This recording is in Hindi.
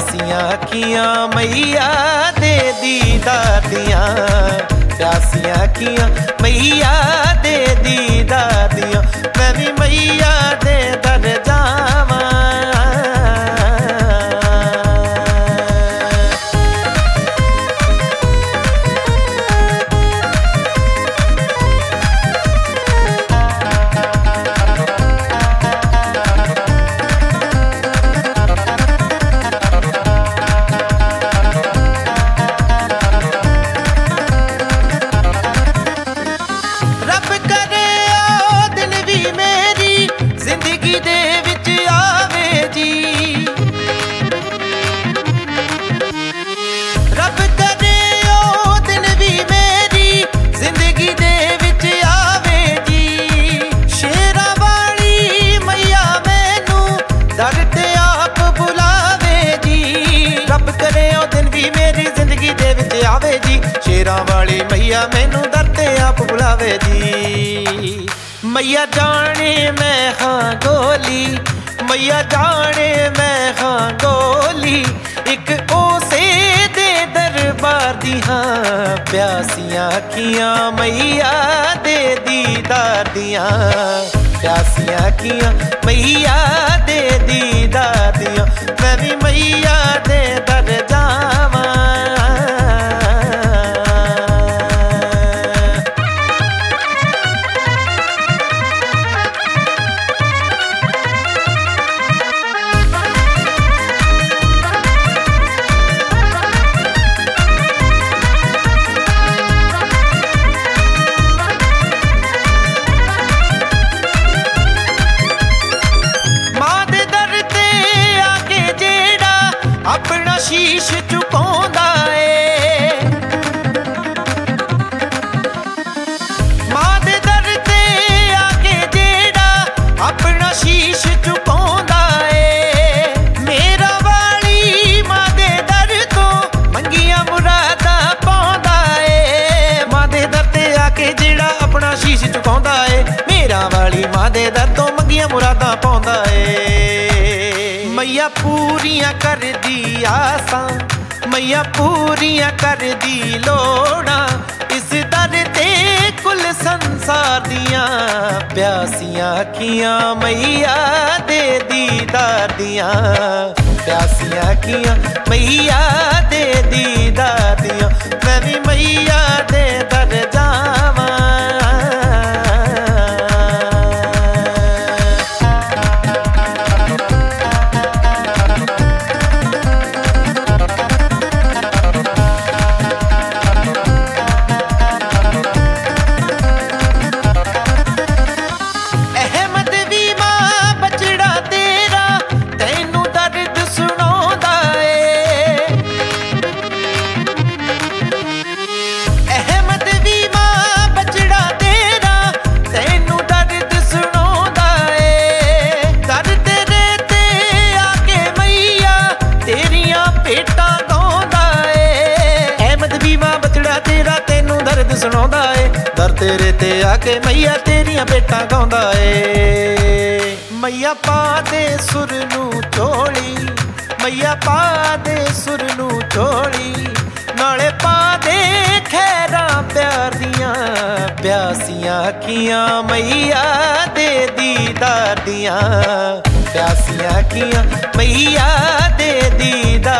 प्यासियां अखियां मैया दे दीदार दियां, प्यासियां अखियां मैया दे दीदार दियां। मैं भी मैया दे दर जावां। शेरां वाली मैया मैनू दर ते आप बुलावे जी। मैया जाने मैं हाँ गोली, मैया जाने मैं हाँ गोली, एक ओसे दे दरबार दी हाँ। प्यासियां अखियां मैया दे दीदार दियां, प्यासियां अखियां मैया दे दीदार दियां। मैं भी मैया दे दर जावां। अपना शीश झुकाउंदा ए, मां दे दर ते आके जेड़ा अपना शीश झुकाउंदा ए। मेरा वाली मां दे दर तो मंगियां मुरादां पाउंदा ए। मां दे दर ते आके जेड़ा अपना शीश झुकाउंदा ए, मेरा वाली मां दे दर तो मंगियां मुरादां पाउंदा ए। मैया पूरियां कर दी आसां, मैया पूरियां कर दी लोड़ां, इस दर ते कुल संसार दियां। प्यासियां अखियां मैया दे दीदार दियां, प्यासियां अखियां मैया दे दीदार दियां। मैं भी मैया दे दर जावां। सुनाउंदा ए दर तेरे ते आके मैया तेरियां भेटां गाउंदा ए। मैया पा दे सुर नू चोली, मैया पा दे सुर नू चोली, नाले पा दे खैरां प्यार दियां। प्यासियां अखियां मैया दे दीदार दियां, प्यासियां अखियां मैया दे दीदार